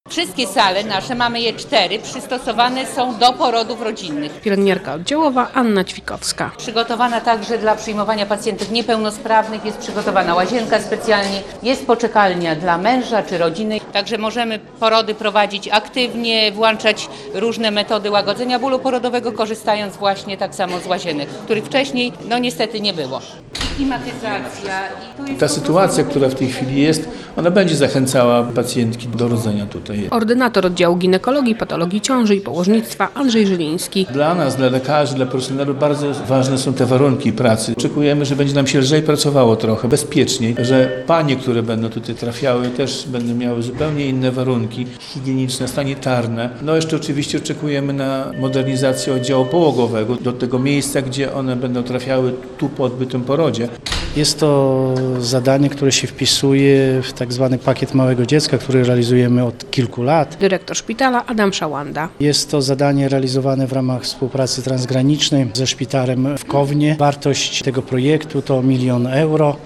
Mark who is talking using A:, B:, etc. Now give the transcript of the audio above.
A: Wszystkie sale nasze, mamy je 4, przystosowane są do porodów rodzinnych.
B: Pielęgniarka oddziałowa Anna Ćwikowska.
A: Przygotowana także dla przyjmowania pacjentów niepełnosprawnych, jest przygotowana łazienka specjalnie, jest poczekalnia dla męża czy rodziny. Także możemy porody prowadzić aktywnie, włączać różne metody łagodzenia bólu porodowego, korzystając właśnie tak samo z łazienek, których wcześniej niestety nie było. I klimatyzacja.
C: Ta sytuacja, która w tej chwili jest, ona będzie zachęcała pacjentki do rodzenia tutaj.
B: Ordynator oddziału ginekologii, patologii ciąży i położnictwa Andrzej Żyliński.
C: Dla nas, dla lekarzy, dla personelu bardzo ważne są te warunki pracy. Oczekujemy, że będzie nam się lżej pracowało trochę, bezpieczniej, że panie, które będą tutaj trafiały, też będą miały zupełnie inne warunki higieniczne, sanitarne. Jeszcze oczywiście oczekujemy na modernizację oddziału paługowego do tego miejsca, gdzie one będą trafiały tu po odbytym porodzie.
D: Jest to zadanie, które się wpisuje w tak zwany pakiet małego dziecka, który realizujemy od kilku lat.
B: Dyrektor szpitala Adam Szałanda.
D: Jest to zadanie realizowane w ramach współpracy transgranicznej ze szpitalem w Kownie. Wartość tego projektu to 1 000 000 euro.